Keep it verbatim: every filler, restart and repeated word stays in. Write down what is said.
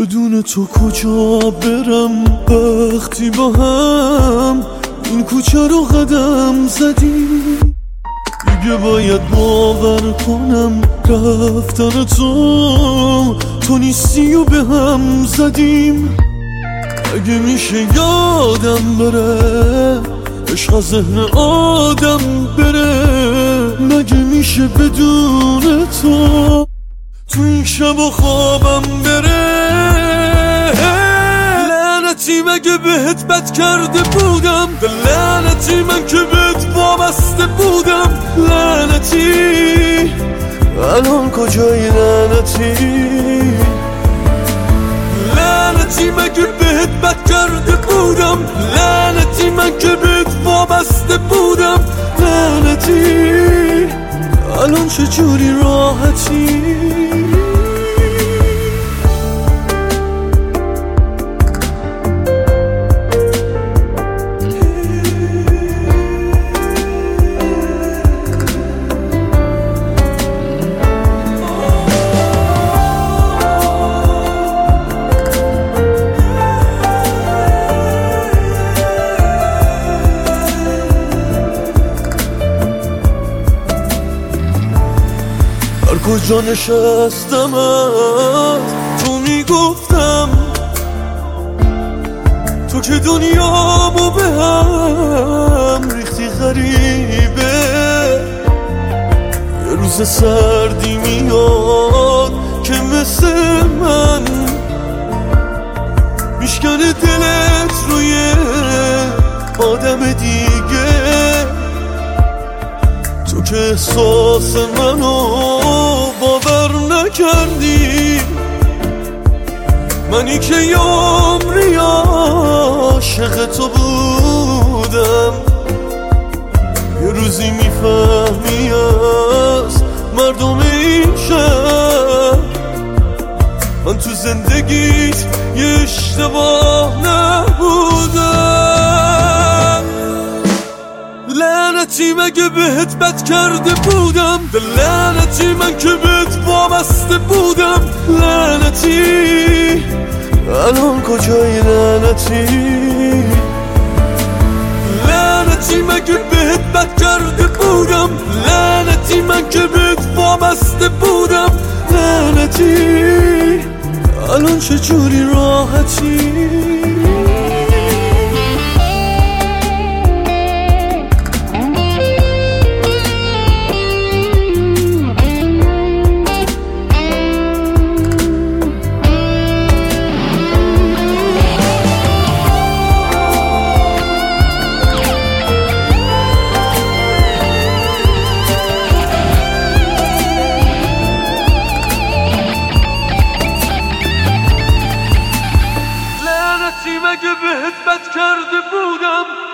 بدون تو کجا برم وقتی با هم این کوچه رو قدم زدیم؟ دیگه باید باور کنم رفتن تو تو نیستی و به هم زدیم. اگه میشه یادم بره عشق از ذهن آدم بره، مگه میشه بدون تو تو این شب و خوابم بره؟ لعنتی مگه بهت بد کرده بودم؟ لعنتی من که بهت وابسته بودم. لعنتی الان کجایی؟ لعنتی لعنتی مگه بهت بد کرده بودم؟ لعنتی من که بهت وابسته بودم. لعنتی الان چجوری راحتی؟ کجا نشستم تو میگفتم تو که دنیامو به هم ریختی غریبه. یه روز سردی میاد که مثل من میشکنه دلت روی آدم دیگه. تو که احساس منو باور نکردی، منی که یه عمری عاشق تو بودم. یه روزی میفهمی از مردم این شهر من تو زندگیت یه اشتباه نبودم. لعنتی مگه بهت بد کرده بودم؟ لعنتی من که بهت وابسته بودم. لعنتی الان کجایی؟ لعنتی لعنتی مگه بهت بد کرده بودم؟ لعنتی من که بهت وابسته بودم. لعنتی الان چجوری راحتی؟ مگه بهت بد کرده بودم؟